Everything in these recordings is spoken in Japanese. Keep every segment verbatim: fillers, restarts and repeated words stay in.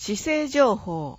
市政情報。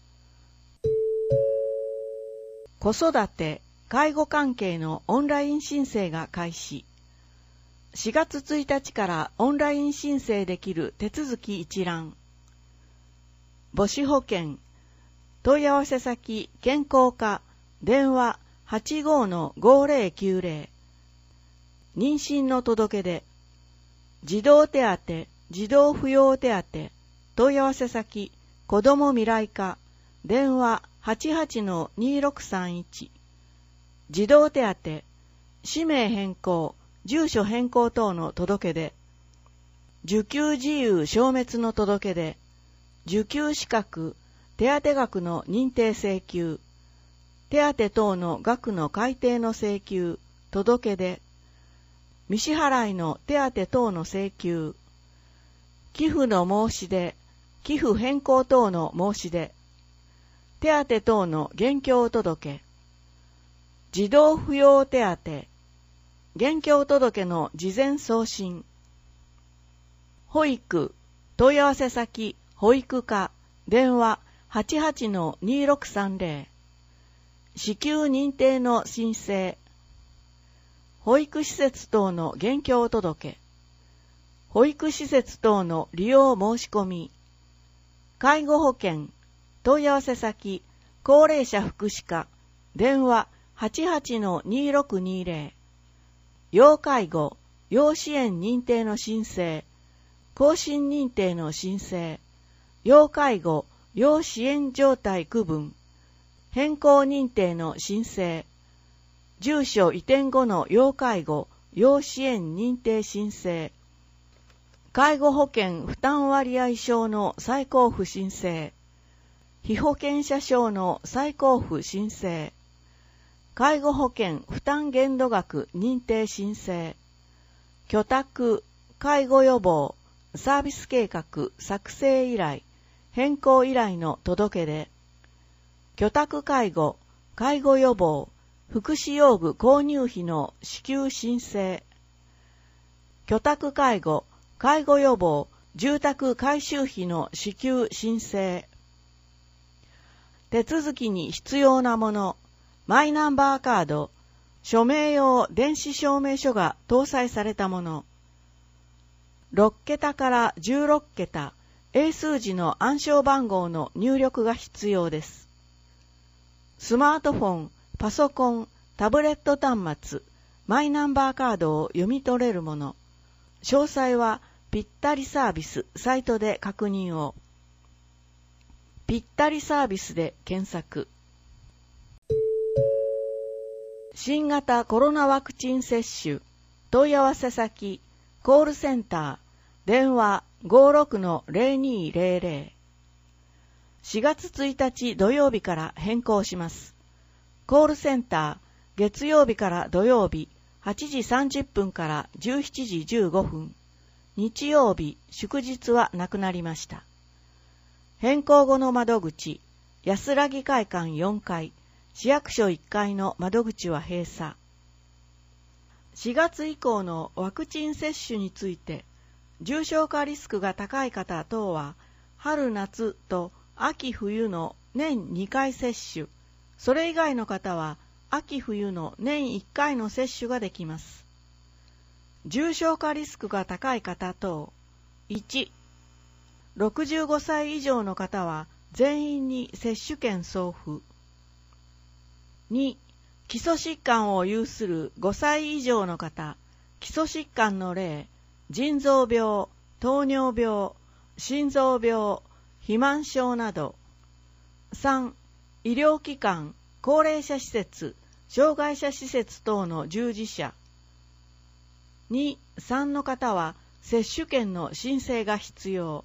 子育て・介護関係のオンライン申請が開始。しがつついたちからオンライン申請できる手続き一覧。母子保険、問い合わせ先健康課、電話 はちごーのごーぜろきゅうぜろ。妊娠の届け出、児童手当、児童扶養手当、問い合わせ先子ども未来課、電話 はちはちのにろくさんいち。児童手当、氏名変更、住所変更等の届け出、受給事由消滅の届け出、受給資格、手当額の認定請求、手当等の額の改定の請求、届け出、未支払いの手当等の請求、寄付の申し出、寄付変更等の申し出、手当等の現況届、児童扶養手当、現況届の事前送信、保育、問い合わせ先、保育課、電話 はちはちのにろくさんぜろ、支給認定の申請、保育施設等の現況届、保育施設等の利用申し込み、介護保険、問い合わせ先、高齢者福祉課、電話 はちはちのにろくにぜろ、要介護、要支援認定の申請、更新認定の申請、要介護、要支援状態区分、変更認定の申請、住所移転後の要介護、要支援認定申請、介護保険負担割合証の再交付申請、被保険者証の再交付申請、介護保険負担限度額認定申請、居宅、介護予防、サービス計画作成依頼、変更依頼の届け出、居宅介護、介護予防、福祉用具購入費の支給申請、居宅介護、介護予防、住宅改修費の支給申請、手続きに必要なもの、マイナンバーカード、署名用電子証明書が搭載されたもの、ろっけたからじゅうろっけた、英数字の暗証番号の入力が必要です。スマートフォン、パソコン、タブレット端末、マイナンバーカードを読み取れるもの、詳細はぴったりサービスサイトで確認を。ぴったりサービスで検索。新型コロナワクチン接種、問い合わせ先、コールセンター、電話 ごーろくのぜろにぜろぜろ。しがつついたち土曜日から変更します。コールセンター、月曜日から土曜日、はちじさんじゅっぷんからじゅうしちじじゅうごふん。日曜日、祝日はなくなりました。変更後の窓口、安らぎ会館よんかい、市役所いっかいの窓口は閉鎖。しがつ以降のワクチン接種について、重症化リスクが高い方等は、春夏と秋冬の年にかい接種、それ以外の方は、秋冬の年いっかいの接種ができます。重症化リスクが高い方等、いち、ろくじゅうごさい以上の方は全員に接種券送付。に、基礎疾患を有するごさい以上の方、基礎疾患の例、腎臓病、糖尿病、心臓病、肥満症など。さん、医療機関、高齢者施設、障害者施設等の従事者。に、さんの方は接種券の申請が必要。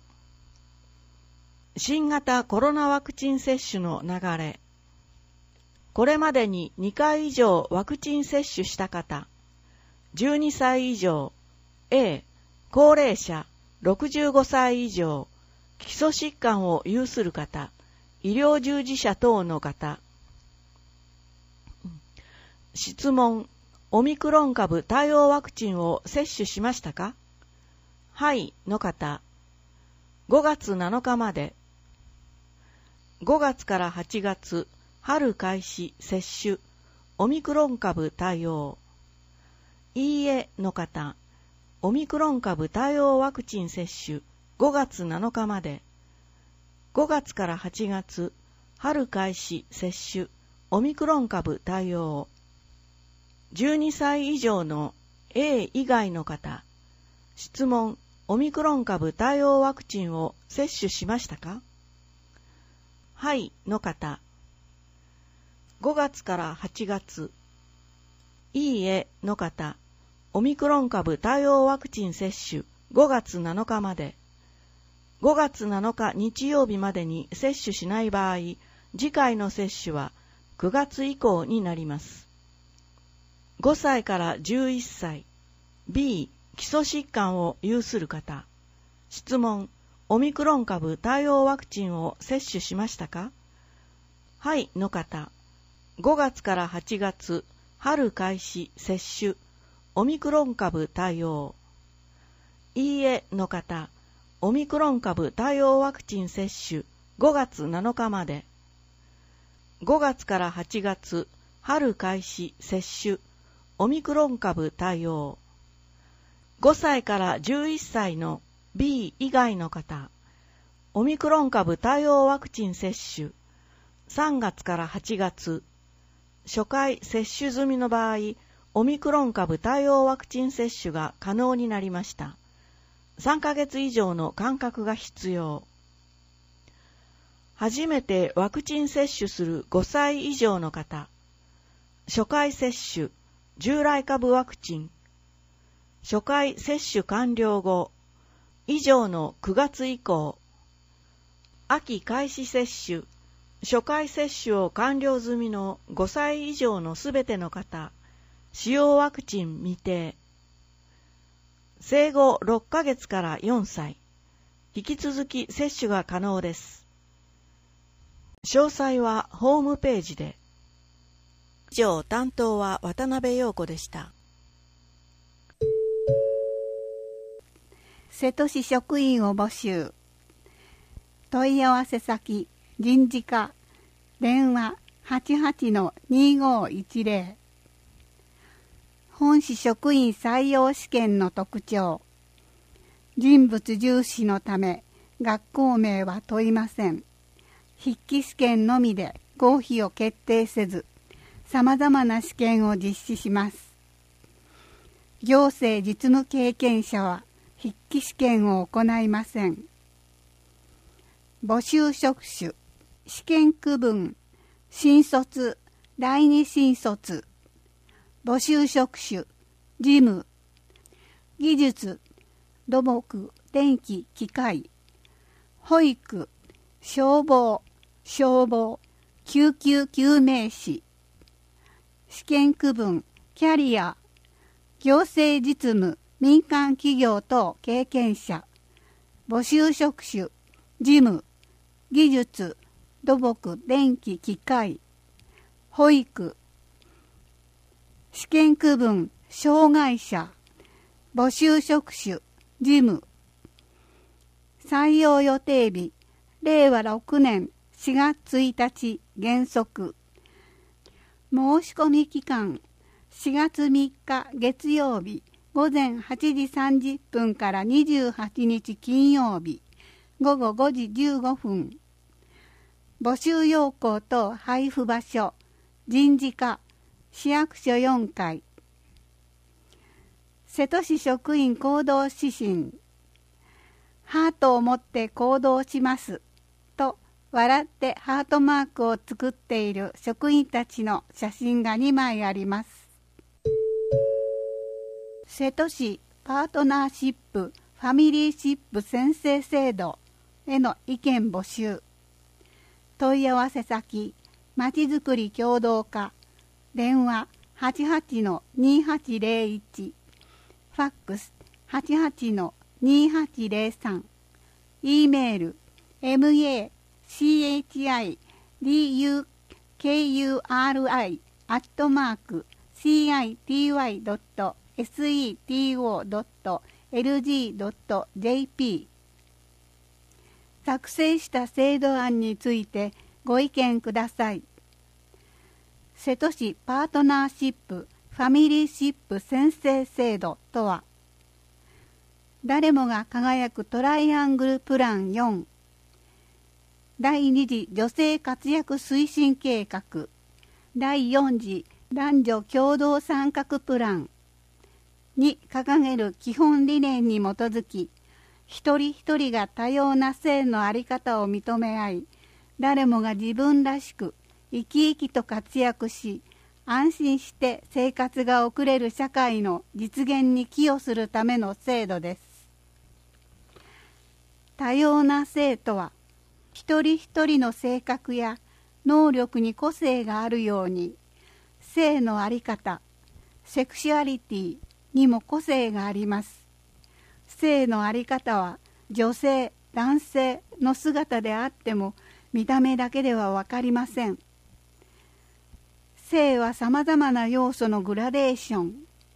新型コロナワクチン接種の流れ。これまでににかい以上ワクチン接種した方、じゅうにさい以上、A、高齢者、ろくじゅうごさい以上、基礎疾患を有する方、医療従事者等の方。質問、オミクロン株対応ワクチンを接種しましたか？はいの方、ごがつなのかまで。 ごがつからはちがつ、春開始接種、オミクロン株対応。いいえの方、オミクロン株対応ワクチン接種、ごがつなのかまで。ごがつからはちがつ、春開始接種、オミクロン株対応。じゅうにさい以上の エー 以外の方、質問、オミクロン株対応ワクチンを接種しましたか？はいの方、ごがつからはちがつ、いいえの方、オミクロン株対応ワクチン接種ごがつなのかまで。ごがつなのか日曜日までに接種しない場合、次回の接種はくがつ以降になります。ごさいからじゅういっさい、B、基礎疾患を有する方、質問、オミクロン株対応ワクチンを接種しましたか？はいの方、ごがつからはちがつ、春開始接種、オミクロン株対応。いいえの方、オミクロン株対応ワクチン接種ごがつなのかまで。ごがつからはちがつ、春開始接種、オミクロン株対応。ごさいからじゅういっさいの B 以外の方、オミクロン株対応ワクチン接種、さんがつからはちがつ、初回接種済みの場合、オミクロン株対応ワクチン接種が可能になりました。さんかげつ以上の間隔が必要。初めてワクチン接種するごさい以上の方、初回接種、従来株ワクチン、初回接種完了後、以上のくがつ以降、秋開始接種、初回接種を完了済みのごさい以上のすべての方、使用ワクチン未定。生後ろっかげつからよんさい、引き続き接種が可能です。詳細はホームページで。以上、担当は渡辺陽子でした。 瀬戸市職員を募集。問い合わせ先、人事課、電話 はちはちのにごいちぜろ。本市職員採用試験の特徴。人物重視のため、学校名は問いません。筆記試験のみで合否を決定せず、様々な試験を実施します。行政実務経験者は筆記試験を行いません。募集職種、試験区分、新卒、第二新卒。募集職種、事務、技術、土木、電気、機械、保育、消防、消防、救急救命士。試験区分、キャリア、行政実務、民間企業等経験者。募集職種、事務、技術、土木、電気、機械、保育。試験区分、障害者。募集職種、事務。採用予定日、れいわろくねんしがつついたち原則。申し込み期間、しがつみっか月曜日ごぜんはちじさんじゅっぷんからにじゅうはちにち金曜日ごごごじじゅうごふん。募集要項と配布場所、人事課、市役所よんかい。瀬戸市職員行動指針。ハートを持って行動しますと笑ってハートマークを作っている職員たちの写真がにまいあります。瀬戸市パートナーシップファミリーシップ宣誓制度への意見募集。問い合わせ先、まちづくり協同課、電話 はちはちのにはちぜろいち、ファックス はちはちのにはちぜろさん、E メール エムエーシーエイチアイディーユーケーユーアールアイ アットマーク シーアイティーワイドットエスイーティーオードットエルジードットジェーピー。作成した制度案についてご意見ください。瀬戸市パートナーシップファミリーシップ宣誓制度とは、誰もが輝くトライアングルプランよん、第二次女性活躍推進計画、第四次男女共同参画プランに掲げる基本理念に基づき、一人一人が多様な性の在り方を認め合い、誰もが自分らしく生き生きと活躍し、安心して生活が送れる社会の実現に寄与するための制度です。多様な性とは、一人一人の性格や能力に個性があるように、性の在り方、セクシュアリティにも個性があります。性の在り方は女性、男性の姿であっても見た目だけではわかりません。性はさまざまな要素のグラデーション。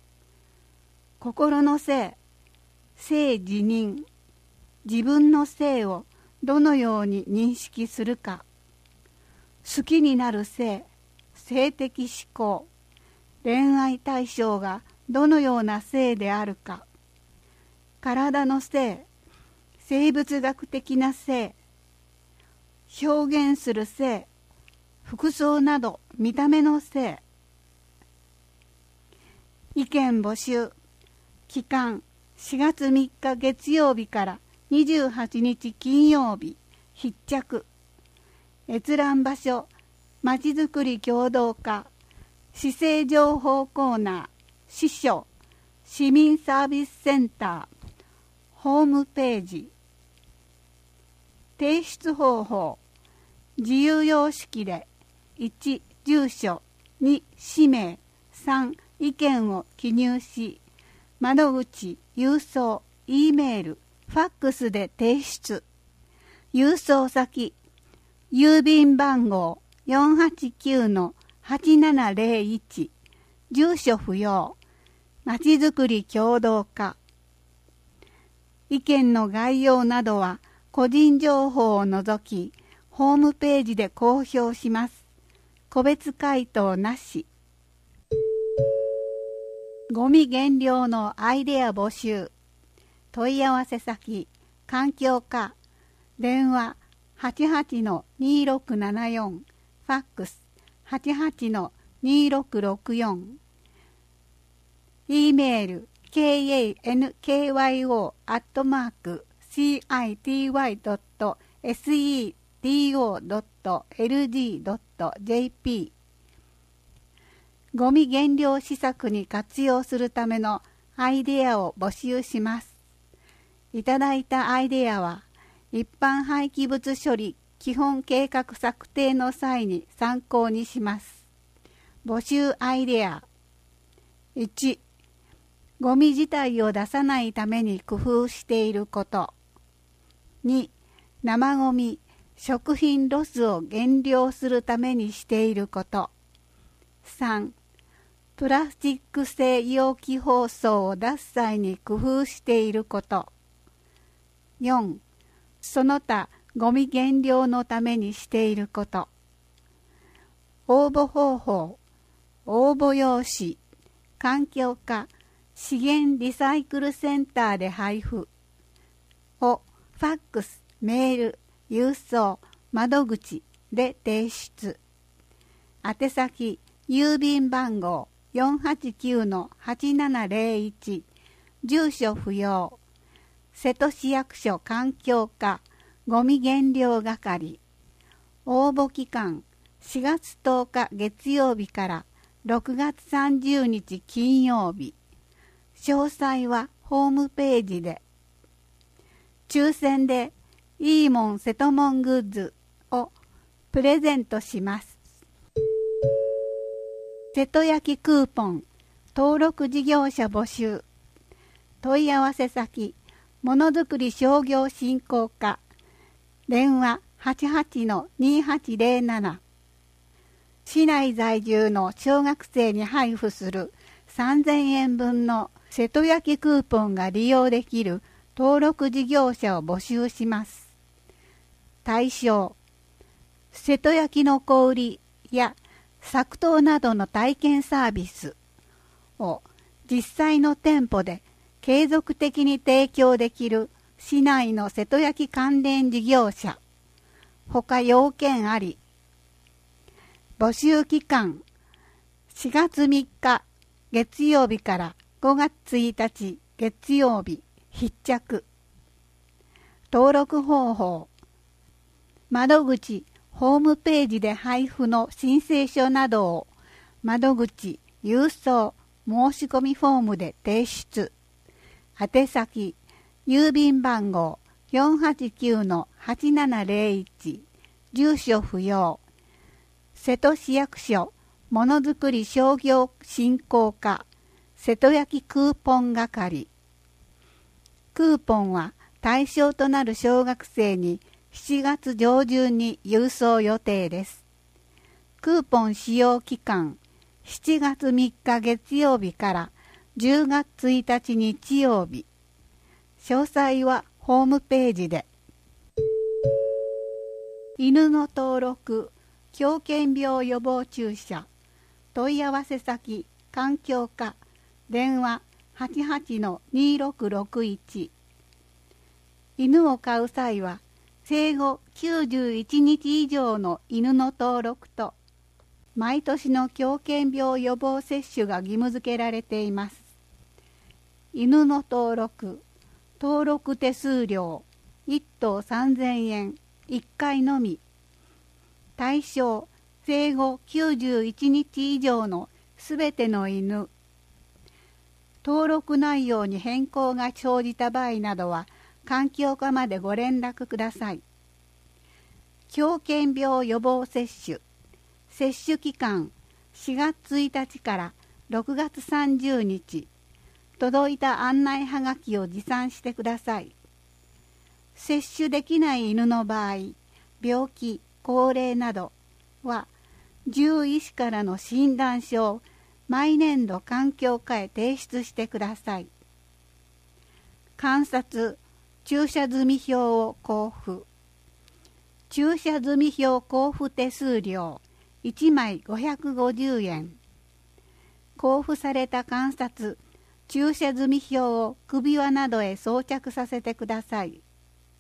心の性、性自認、自分の性をどのように認識するか、好きになる性、性的指向、恋愛対象がどのような性であるか、体の性、生物学的な性、表現する性、服装など見た目の性。意見募集。期間しがつみっか月曜日からにじゅうはちにち金曜日。必着。閲覧場所、まちづくり協同課、市政情報コーナー、市所、市民サービスセンター、ホームページ。提出方法。自由様式でいち住所、に氏名、さん意見を記入し、窓口、郵送、Eメール、ファックスで提出。郵送先、郵便番号 よんはちきゅうのはちななゼロいち、住所不要、まちづくり協同課。意見の概要などは個人情報を除き、ホームページで公表します。個別回答なし。ゴミ減量のアイデア募集。問い合わせ先、環境課。電話 はちはちのにろくななよん、ファックス はちはちのにろくろくよん。E メール ケーエーエヌケーワイオー アットマーク シーアイティーワイ ドット エスイーティーオー ドット エルジー ドット ジェーピー。ゴミ減量施策に活用するためのアイデアを募集します。いただいたアイデアは、一般廃棄物処理基本計画策定の際に参考にします。募集アイデア。いち、ゴミ自体を出さないために工夫していること。に、生ゴミ、食品ロスを減量するためにしていること。さん、プラスチック製容器包装を出す際に工夫していること。よん、その他ゴミ減量のためにしていること。応募方法、応募用紙、環境課、資源リサイクルセンターで配布。をファックス、メール、郵送、窓口で提出。宛先、郵便番号 よんはちきゅうのはちななゼロいち、住所不要。瀬戸市役所環境課ゴミ減量係。応募期間しがつとおか月曜日からろくがつさんじゅうにち金曜日。詳細はホームページで。抽選でいいもん瀬戸もんグッズをプレゼントします。瀬戸焼クーポン登録事業者募集。問い合わせ先、ものづくり商業振興課。電話 はちはちのにはちゼロなな。市内在住の小学生に配布するさんぜんえんぶんの瀬戸焼クーポンが利用できる登録事業者を募集します。対象、 瀬戸焼の小売りや作刀などの体験サービスを実際の店舗で継続的に提供できる市内の瀬戸焼関連事業者、他要件あり。募集期間しがつみっか月曜日からごがつついたち月曜日必着。登録方法、窓口ホームページで配布の申請書などを窓口郵送申し込みフォームで提出。宛先郵便番号 よんはちきゅうのはちななゼロいち 住所不要瀬戸市役所ものづくり商業振興課瀬戸焼クーポン係。クーポンは対象となる小学生にしちがつ上旬に郵送予定です。クーポン使用期間しちがつみっか月曜日からじゅうがつついたち日曜日。詳細はホームページで。犬の登録、狂犬病予防注射、問い合わせ先、環境課、電話 はちはちのにろくろくいち。犬を飼う際は、生後きゅうじゅういちにち以上の犬の登録と、毎年の狂犬病予防接種が義務付けられています。犬の登録、登録手数料いっとうさんぜんえんいっかいのみ。対象、生後きゅうじゅういちにち以上のすべての犬。登録内容に変更が生じた場合などは、環境課までご連絡ください。狂犬病予防接種。接種期間しがつついたちからろくがつさんじゅうにち。届いた案内はがきを持参してください。接種できない犬の場合、病気、高齢などは、獣医師からの診断書を毎年度環境課へ提出してください。観察、注射済票を交付。注射済票交付手数料いちまいごひゃくごじゅうえん。交付された観察、注射済票を首輪などへ装着させてください。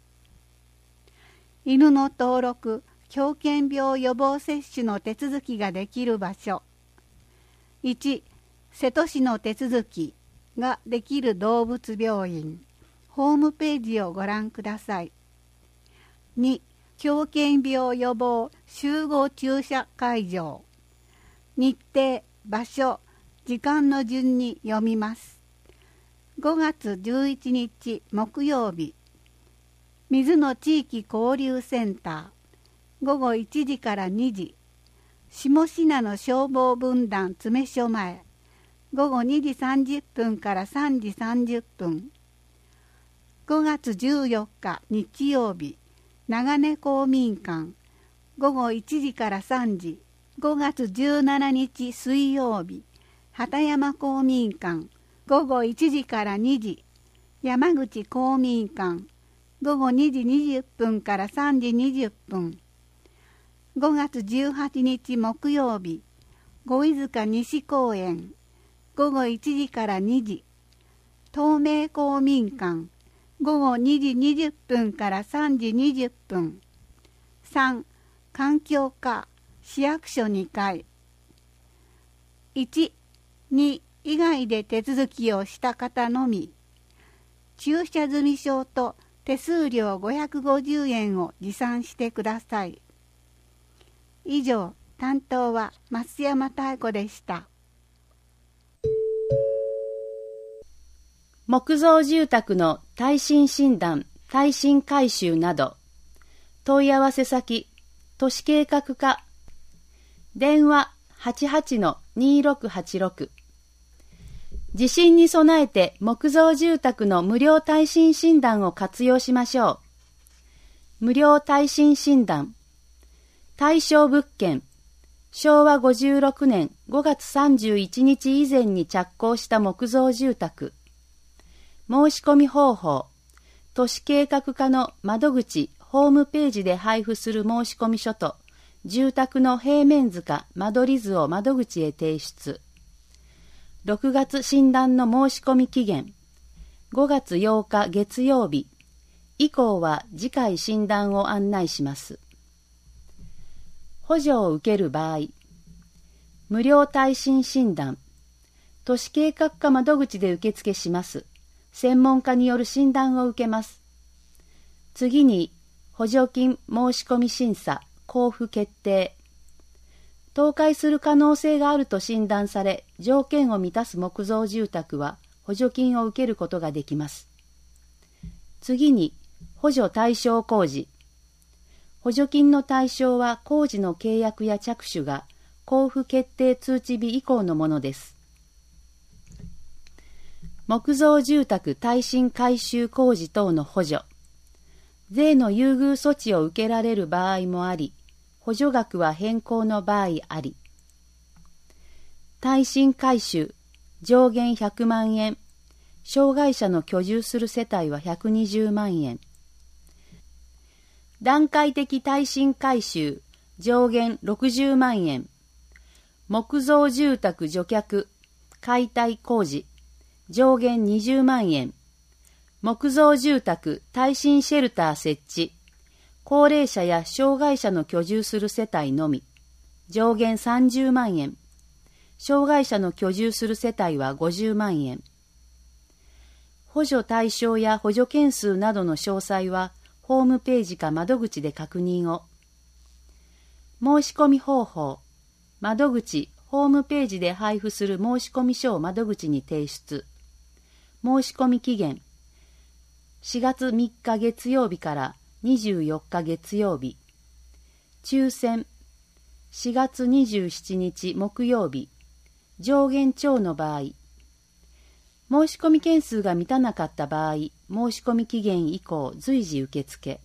犬の登録、狂犬病予防接種の手続きができる場所。いち、瀬戸市の手続きができる動物病院。ホームページをご覧ください。に、狂犬病予防集合注射会場。日程、場所、時間の順に読みます。ごがつじゅういちにち木曜日、水野地域交流センター、ごごいちじからにじ、下品の消防分団詰所前、ごごにじさんじゅっぷんからさんじさんじゅっぷん。ごがつじゅうよっか日曜日、長根公民館、ごごいちじからさんじ。ごがつじゅうしちにち水曜日、畑山公民館、ごごいちじからにじ。山口公民館、ごごにじにじゅっぷんからさんじにじゅっぷん。ごがつじゅうはちにち木曜日、五飯塚西公園、ごごいちじからにじ。東名公民館、ごごにじにじゅっぷんからさんじにじゅっぷん。さん、環境課、市役所にかい。いち、に以外で手続きをした方のみ。注射済証と手数料ごひゃくごじゅうえんを持参してください。以上、担当は増山妙子でした。 木造住宅の耐震診断、耐震改修など、問い合わせ先、都市計画課、電話 はちはちのにろくはちろく。地震に備えて木造住宅の無料耐震診断を活用しましょう。無料耐震診断。対象物件。しょうわごじゅうろくねんごがつさんじゅういちにち以前に着工した木造住宅。申し込み方法。都市計画課の窓口ホームページで配布する申し込み書と住宅の平面図か間取り図を窓口へ提出。ろくがつ診断の申し込み期限、ごがつようか月曜日以降は次回診断を案内します。補助を受ける場合、無料耐震診断、都市計画課窓口で受付します。専門家による診断を受けます。次に、補助金申し込み審査、交付決定。倒壊する可能性があると診断され、条件を満たす木造住宅は補助金を受けることができます。次に、補助対象工事。補助金の対象は工事の契約や着手が交付決定通知日以降のものです。木造住宅耐震改修工事等の補助。税の優遇措置を受けられる場合もあり、補助額は変更の場合あり。耐震改修、上限ひゃくまんえん。障害者の居住する世帯はひゃくにじゅうまんえん。段階的耐震改修、上限ろくじゅうまんえん。木造住宅除却、解体工事、上限にじゅうまんえん。木造住宅耐震シェルター設置、高齢者や障害者の居住する世帯のみ、上限さんじゅうまんえん。障害者の居住する世帯はごじゅうまんえん。補助対象や補助件数などの詳細は、ホームページか窓口で確認を。申し込み方法、窓口、ホームページで配布する申し込み書を窓口に提出。申し込み期限、しがつみっか月曜日からにじゅうよっか月曜日。抽選、しがつにじゅうしちにち木曜日。上限超の場合。申し込み件数が満たなかった場合、申し込み期限以降随時受付。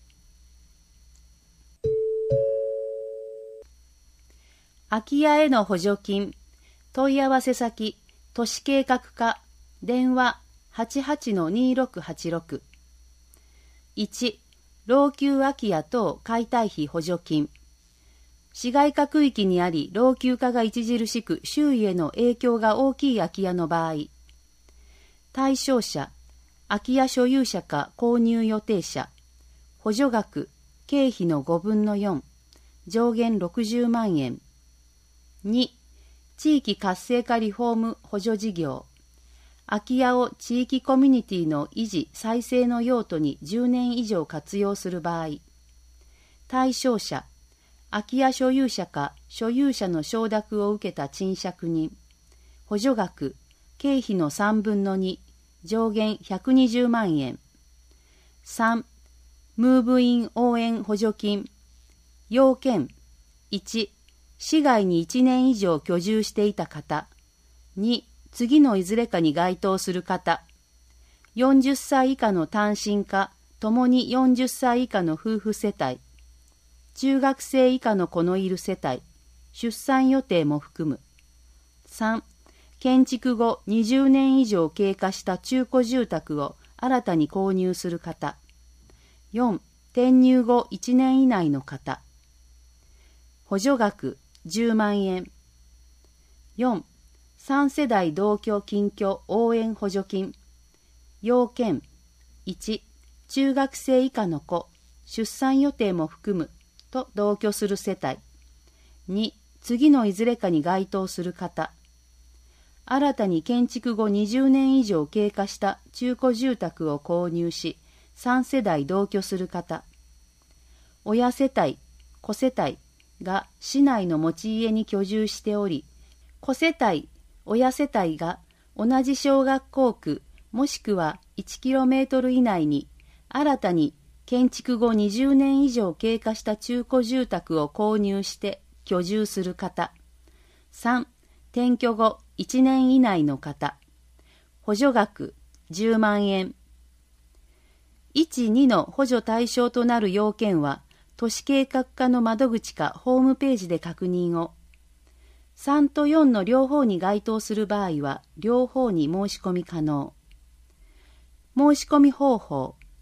空き家への補助金、問い合わせ先、都市計画課、電話 はちはちのにろくはちろく。いち、老朽空き家等解体費補助金。市街化区域にあり老朽化が著しく周囲への影響が大きい空き家の場合。対象者、空き家所有者か購入予定者。補助額、経費のごぶんのよん。上限ろくじゅうまんえん。に、地域活性化リフォーム補助事業。空き家を地域コミュニティの維持・再生の用途にじゅうねん以上活用する場合。対象者、空き家所有者か所有者の承諾を受けた賃借人。補助額、経費のさんぶんのに、上限ひゃくにじゅうまんえん。さん、ムーブイン応援補助金。要件、いち、市外にいちねん以上居住していた方。に、次のいずれかに該当する方。よんじゅっさい以下の単身か、ともによんじゅっさい以下の夫婦世帯。中学生以下の子のいる世帯。出産予定も含む。さん、建築後にじゅうねん以上経過した中古住宅を新たに購入する方。よん、転入後いちねん以内の方。補助額じゅうまんえん。よん、さん世代同居近居応援補助金。要件、いち、中学生以下の子、出産予定も含むと同居する世帯。に、次のいずれかに該当する方。新たに建築後にじゅうねん以上経過した中古住宅を購入し、さん世代同居する方。親世帯、子世帯が市内の持ち家に居住しており、子世帯、親世帯が同じ小学校区もしくはいちキロメートル以内に新たに建築後にじゅうねん以上経過した中古住宅を購入して居住する方。さん、転居後いちねん以内の方。補助額じゅうまんえん。いち、にの補助対象となる要件は都市計画課の窓口かホームページで確認を。さんとよんの両方に該当する場合は両方に申し込み可能。申し込み方法、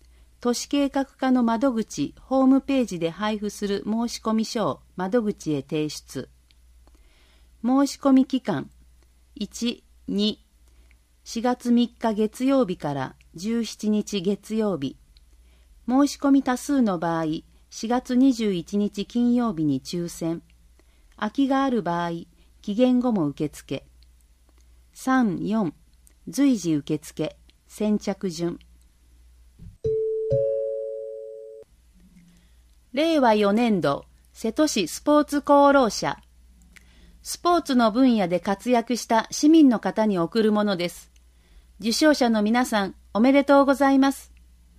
都市計画課の窓口ホームページで配布する申込書を窓口へ提出。申込期間いち、に、しがつみっか月曜日からじゅうしちにち月曜日。申し込み多数の場合、しがつにじゅういちにち金曜日に抽選。空きがある場合、期限後も受付。さん、よん、随時受付、先着順。れいわよねんど、瀬戸市スポーツ功労者。スポーツの分野で活躍した市民の方に贈るものです。受賞者の皆さん、おめでとうございます。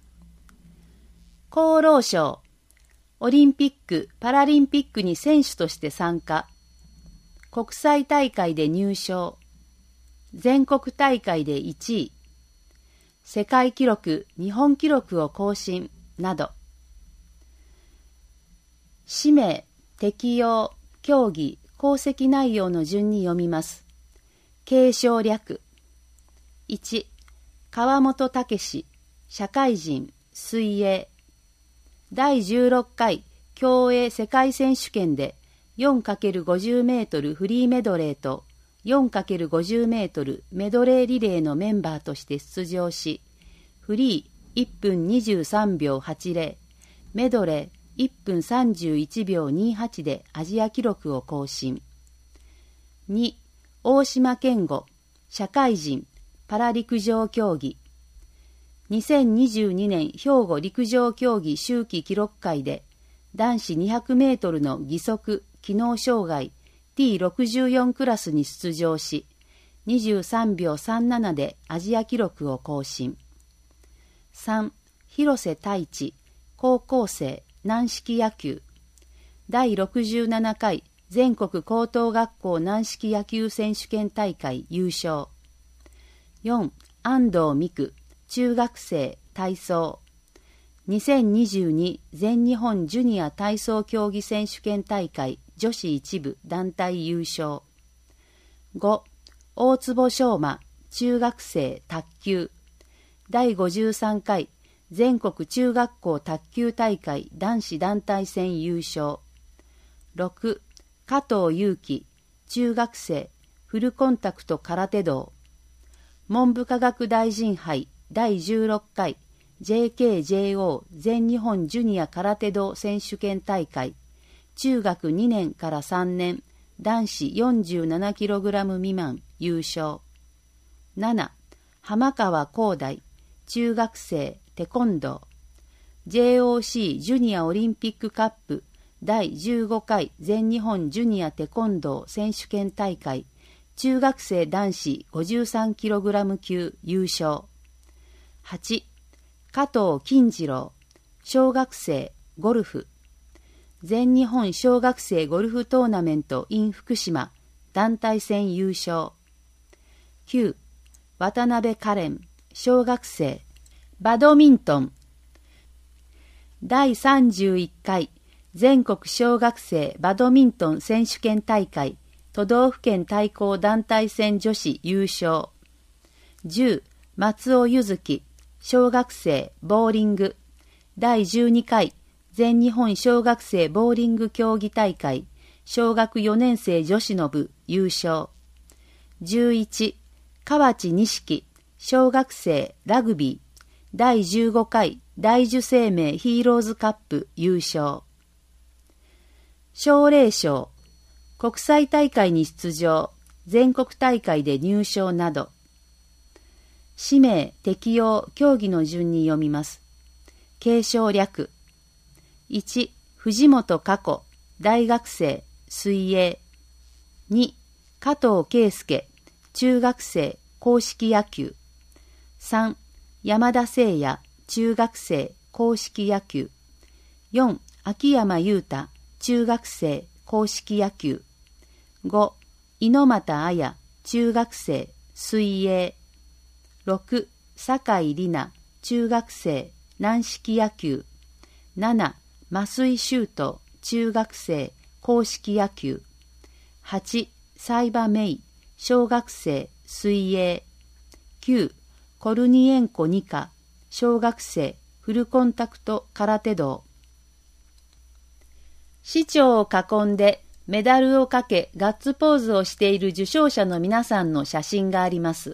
功労賞。オリンピック・パラリンピックに選手として参加。国際大会で入賞。全国大会でいちい。世界記録・日本記録を更新など。氏名、適用、競技、功績内容の順に読みます。継承略。いち、川本武史、社会人、水泳。だいじゅうろっかい競泳世界選手権で よんかけるごじゅうメートル フリーメドレーと よんかけるごじゅうメートル メドレーリレーのメンバーとして出場し、フリーいっぷんにじゅうさんびょうはちじゅう、メドレーいっぷんさんじゅういちびょうにじゅうはちでアジア記録を更新。に、大島健吾、社会人、パラ陸上競技。にせんにじゅうにねん兵庫陸上競技秋季記録会で男子にひゃくメートルの義足機能障害 ティーろくじゅうよん クラスに出場し、にじゅうさんびょうさんじゅうななでアジア記録を更新。さん、広瀬太一、高校生軟式野球。だいろくじゅうななかい全国高等学校軟式野球選手権大会優勝。よん、安藤美久、中学生体操。にせんにじゅうに全日本ジュニア体操競技選手権大会女子一部団体優勝。ご、大坪翔馬、中学生卓球。だいごじゅうさんかい全国中学校卓球大会男子団体戦優勝。ろく、加藤祐樹、中学生フルコンタクト空手道。文部科学大臣杯だいじゅうろっかい ジェーケージェーオー 全日本ジュニア空手道選手権大会中学にねんからさんねん男子 よんじゅうななキログラム 未満優勝。なな、浜川光大、中学生テコンドー。 ジェーオーシー ジュニアオリンピックカップだいじゅうごかい全日本ジュニアテコンドー選手権大会中学生男子 ごじゅうさんキログラム 級優勝。はち、加藤金次郎、小学生ゴルフ。全日本小学生ゴルフトーナメント in 福島団体戦優勝。きゅう、渡辺カレン、小学生バドミントン。だいさんじゅういっかい全国小学生バドミントン選手権大会都道府県対抗団体戦女子優勝。じゅう、松尾柚月、小学生ボーリング。だいじゅうにかい全日本小学生ボーリング競技大会小学よねん生女子の部優勝。じゅういち、河内錦、小学生ラグビー。だいじゅうごかい大樹生命ヒーローズカップ優勝。奨励賞、国際大会に出場、全国大会で入賞など。氏名、適用、競技の順に読みます。継承略。いち、藤本佳子、大学生、水泳。に、加藤圭介、中学生、硬式野球。さん、山田聖也、中学生、硬式野球。よん、秋山優太、中学生、硬式野球。ご、猪俣彩、中学生、水泳。ろく、酒井里奈、中学生、軟式野球。なな、増井修斗、中学生、硬式野球。はち、斉場芽衣、小学生、水泳。きゅう、コルニエンコニカ、小学生、 フルコンタクト空手道。市長を囲んでメダルをかけガッツポーズをしている受賞者の皆さんの写真があります。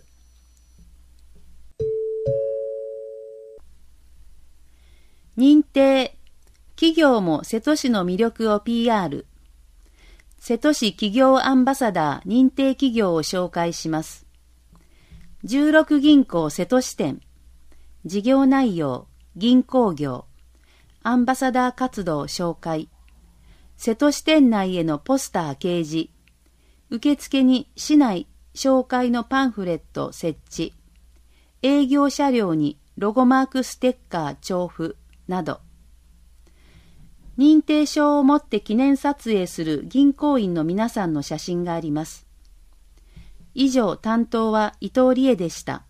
認定。企業も瀬戸市の魅力を ピーアール。瀬戸市企業アンバサダー認定企業を紹介します。じゅうろく銀行瀬戸支店。事業内容、銀行業。アンバサダー活動紹介。瀬戸支店内へのポスター掲示。受付に市内紹介のパンフレット設置。営業車両にロゴマークステッカー調布など。認定証を持って記念撮影する銀行員の皆さんの写真があります。以上、担当は伊藤理恵でした。